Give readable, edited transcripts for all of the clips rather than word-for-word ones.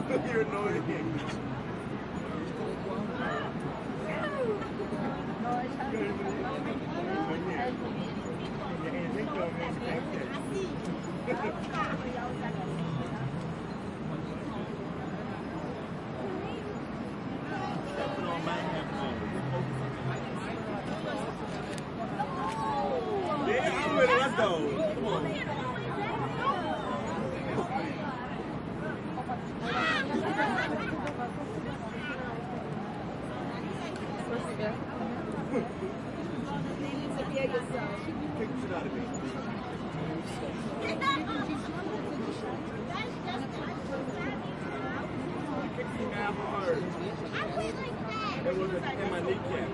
You're annoying. Yeah, I'm ready. Let's go. Come on. It was in my kneecap.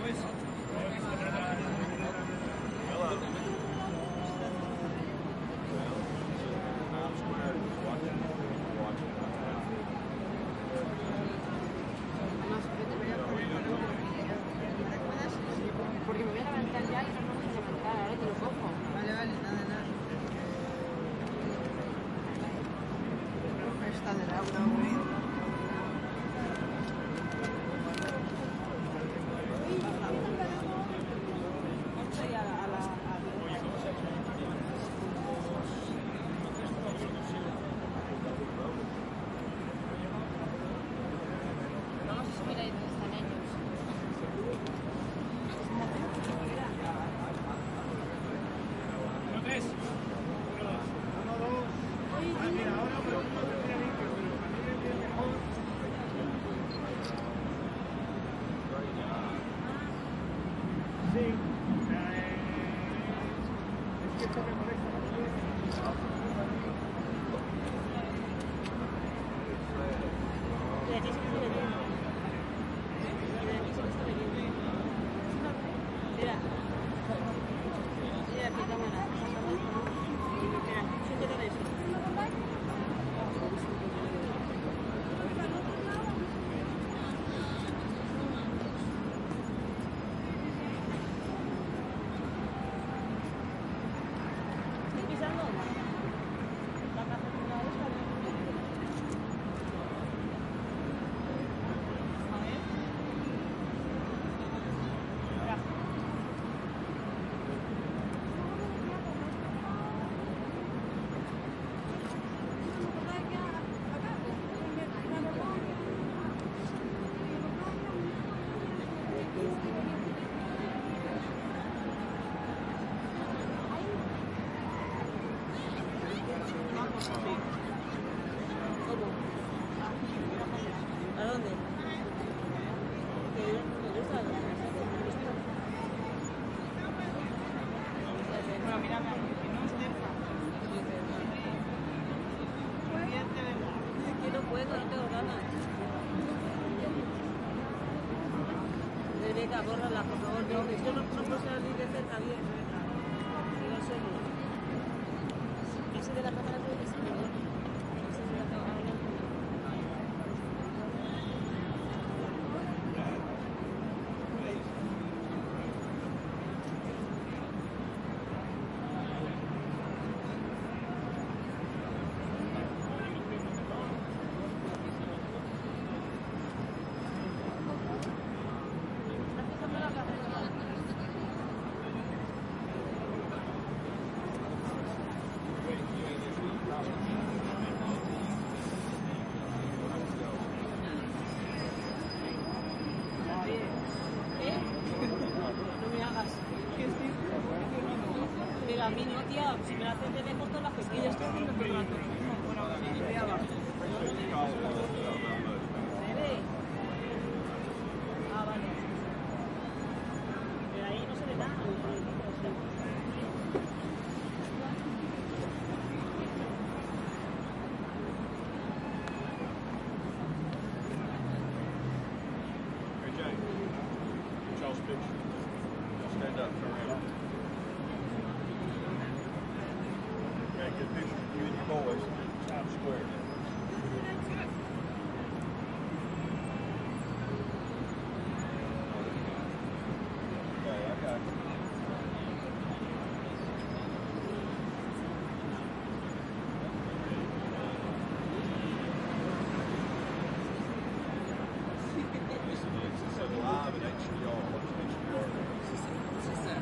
Porque me voy a levantar ya y no me voy a levantar, ahora te lo cojo. Vale, vale, nada, nada. Está de Laura, güey. Vamos a subir ahí donde están ellos. ¿A dónde? Bueno, mírame, que no es cerca. Bien, de verdad. Que no puedo, no tengo ganas. Rebeca, bórrala, por favor. No, yo no puedo salir de cerca bien. Digo, en serio. Ese de la cámara puede ser mejor. Ese de la cámara no. No me hagas. Pero a mí no, tía. Si me la hacen de lejos todas las pesquillas, estoy haciendo todo el rato. Bueno, me voy abajo. ¿Bebe? Ah, vale. Pero ahí no se ve nada. Hey, Jay. Charles picture. Stand up, turn around. Okay, get a picture of you and your boys in Times Square. Okay, I got you. This is a live in HDR. What's HDR?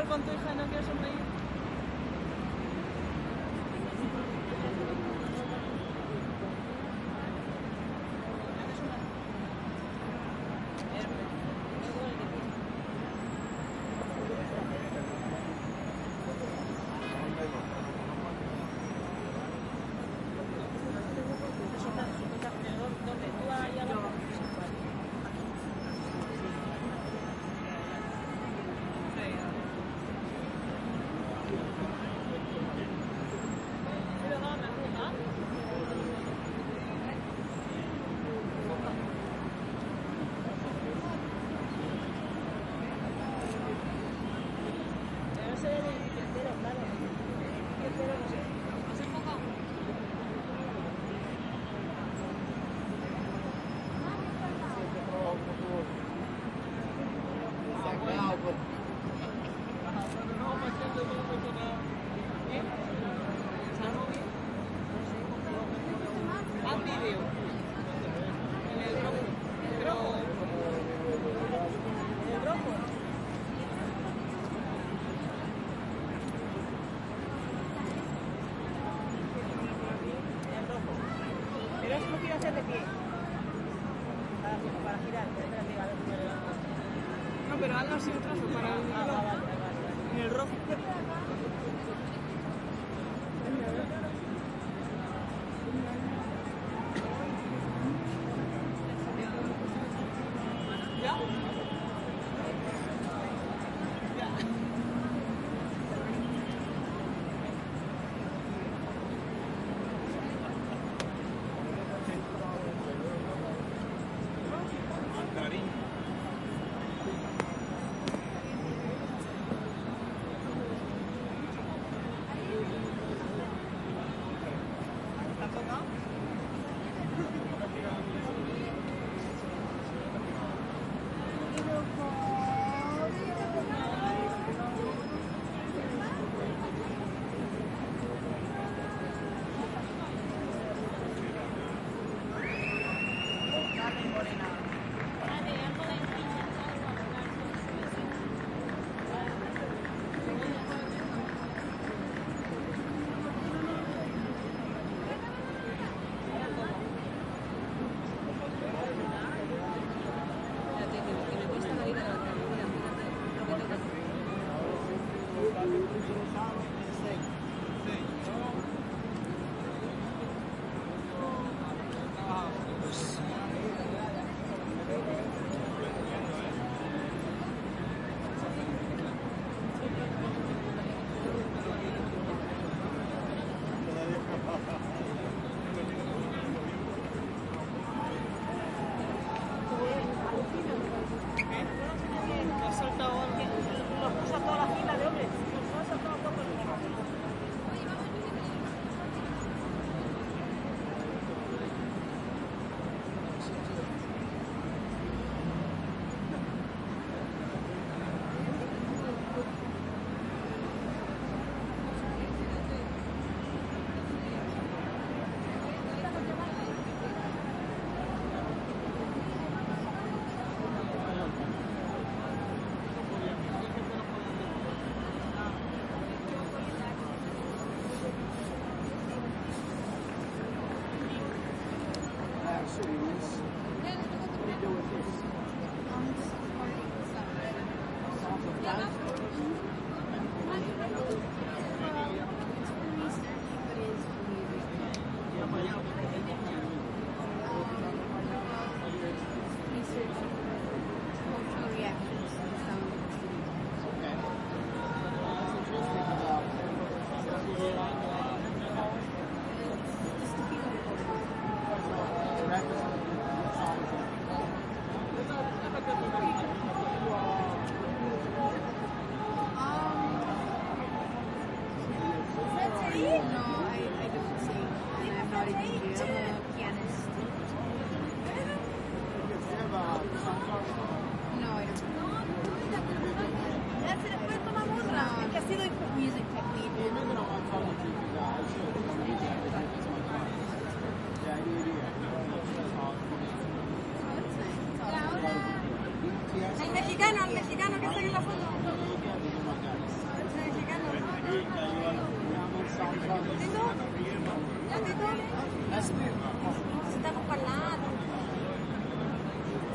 igual con tu hija no quiero sonreír. ¿Dónde? ¿Tú ahí abajo? Pero no, me gusta. Pero no se ve el edificio entero, claro. El edificio entero no sé. ¿Has enfocado? Haz vídeo. En el rojo. Pero... ¿El rojo? El rojo. Pero eso lo quiero hacer de pie. Para girar. Espérate, a ver si me relajo. No, pero hazlo así un trazo para el Ah, vale. en el rojo. ¿Ya? Mandarín. ¿Está enfocado? Dale, morena. Que me cuesta la vida.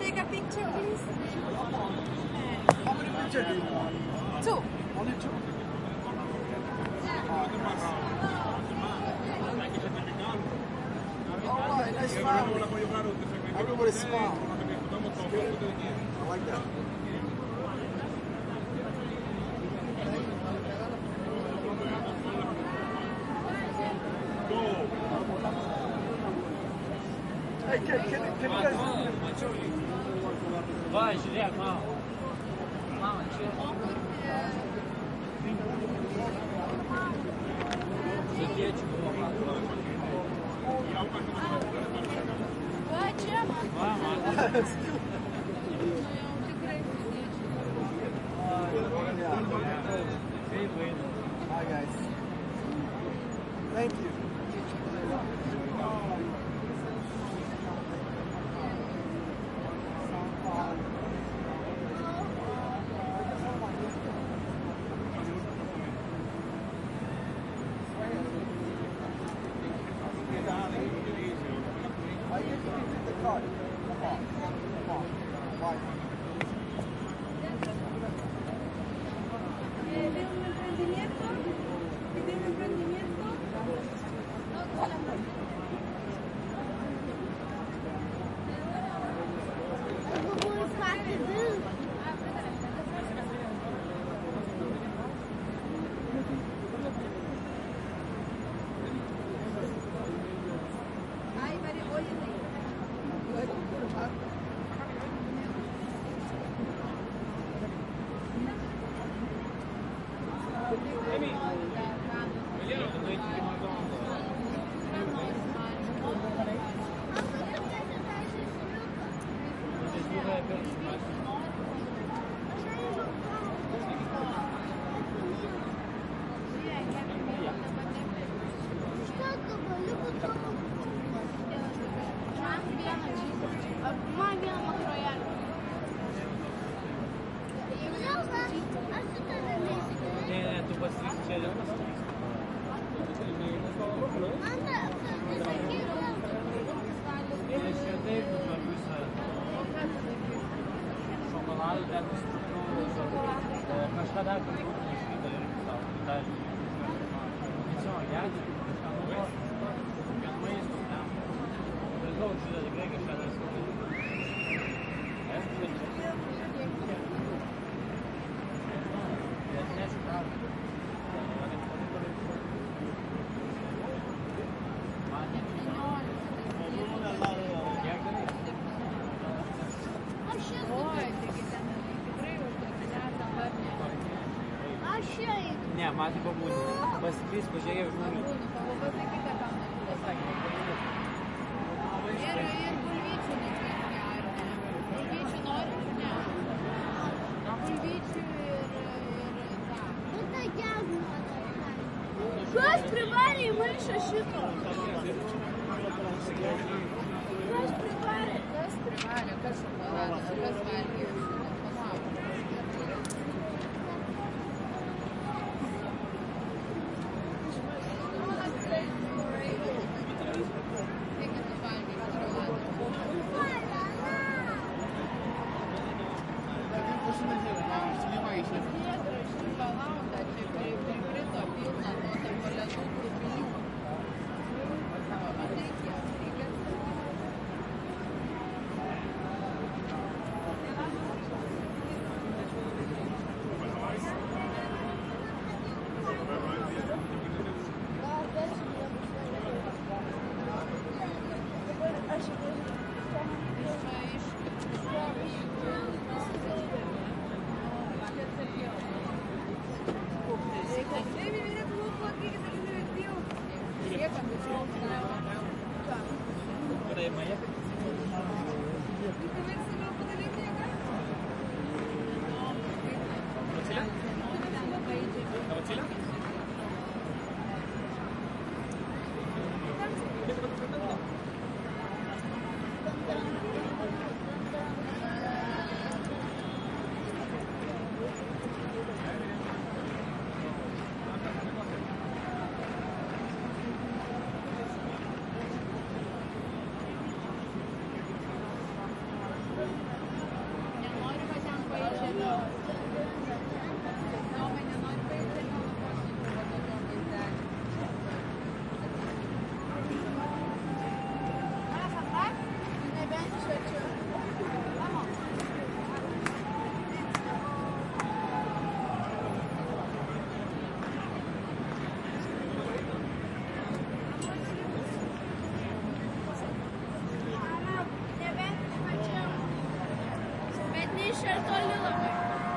take a picture, please? How many pictures do you want? 2. Only 2? Alright, nice family. Everybody smile. It's good. I like that. Hey, can you guys... Vai, Juliette, mal. Mal, Hi guys. Thank you. I usually take the card. Come on. Why? ¿De un emprendimiento? ¿De un emprendimiento? Ne, man tai pabūdė. Pasiklysk, pažiūrėjau žmonių. Ir bulvyčių nereikia. Bulvyčių nori? Ne. Bulvyčių ir Kas privarė į maišą šito? Kas privarė? Kas privarė? Kas šokoladas? Kas valgė? Baby, mira cómo fue aquí que se le divertió. Ni scelto il nome.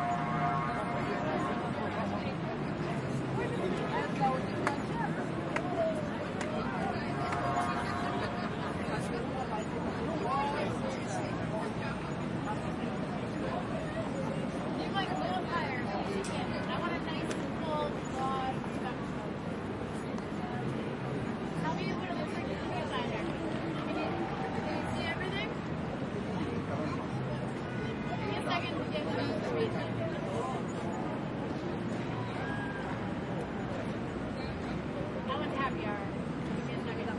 You like little fire. I want a nice, full, broad spectrum. Tell me what it looks like in the eyeliner. Can you see everything? Give me a second to get some information. I went to happy hour. Give me a second.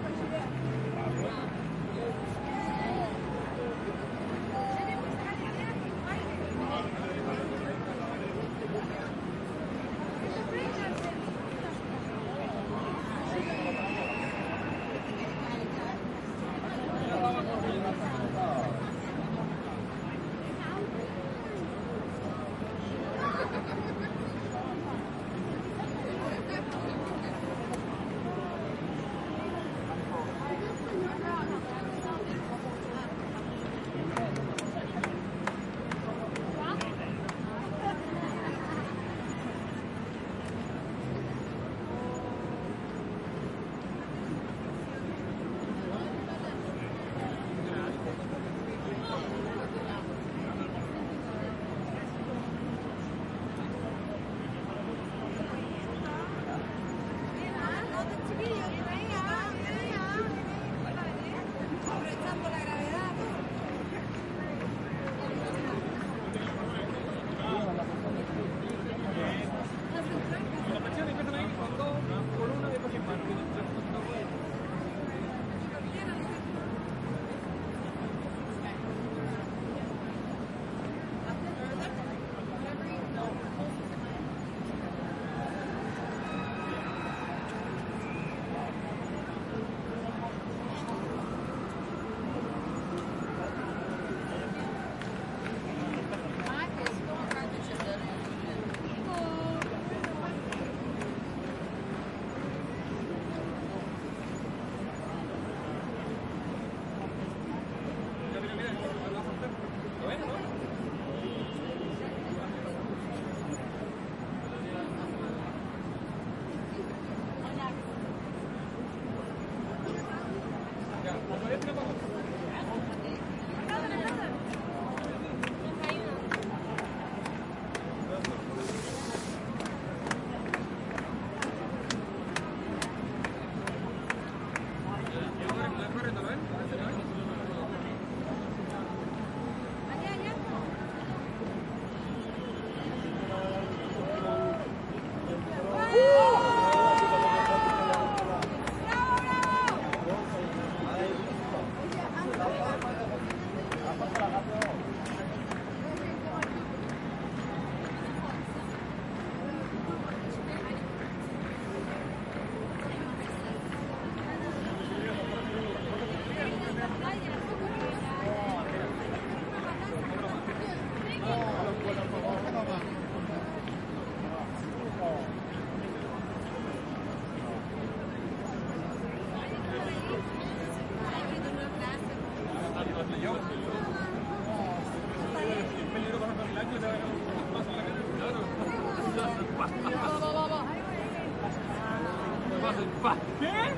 ¿Qué?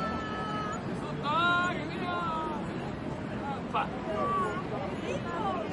¡Ah! ¡Qué bien!